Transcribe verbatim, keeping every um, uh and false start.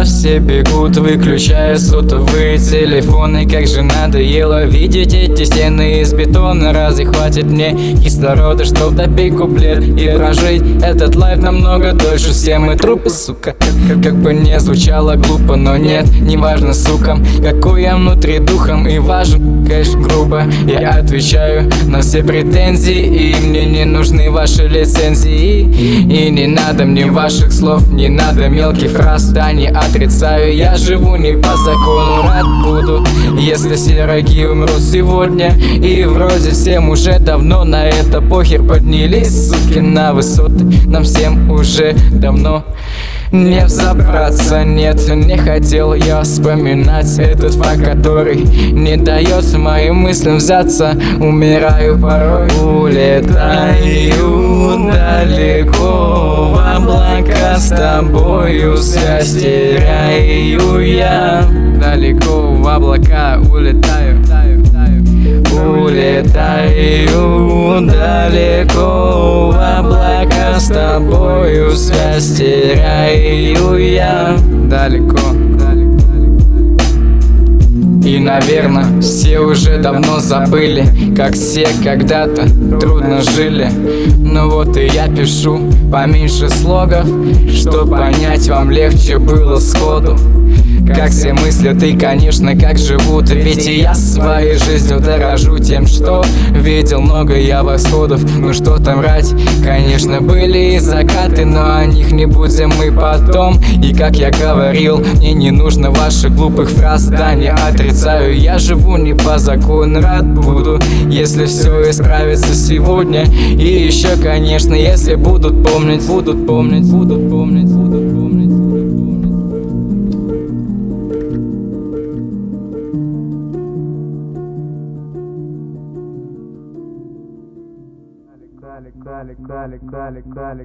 все бегут, выключая сотовые телефоны. Как же надоело видеть эти стены из бетона. Разве хватит мне кислорода, чтоб допить куплет и прожить этот лайф намного дольше? Все мы трупы, сука. Как бы не звучало глупо, но нет, неважно, сука, какой я внутри духом и важен, конечно, грубо я отвечаю на все претензии, и мне не нужны ваши лицензии. И не надо мне ваших слов, не надо мелких фраз. Да не отрицаю, я живу не по закону. Рад буду, если все враги умрут сегодня. И вроде всем уже давно на это похер. Поднялись, суки, на высоты, нам всем уже давно не взобраться. Нет, не хотел я вспоминать этот факт, который не дает моим мыслям взяться. Умираю порой, улетаю далеко в облака, с тобою связь теряю я. Далеко в облака улетаю, улетаю далеко в облака, с тобою связь теряю я. Далеко. И, наверное, все уже давно забыли, как все когда-то трудно жили. Ну вот и я пишу поменьше слогов, чтоб понять вам легче было сходу. Как все мыслят и, конечно, как живут. Ведь и я своей жизнью дорожу тем, что видел много я восходов. Ну что там врать, конечно, были и закаты, но о них не будем мы потом. И как я говорил, мне не нужно ваших глупых фраз. Да не отрицаю, я живу не по закону. Рад буду, если все исправится сегодня. И еще, конечно, если будут помнить, будут помнить, будут помнить, будут помнить. Кали, кали, кали, кали, кали.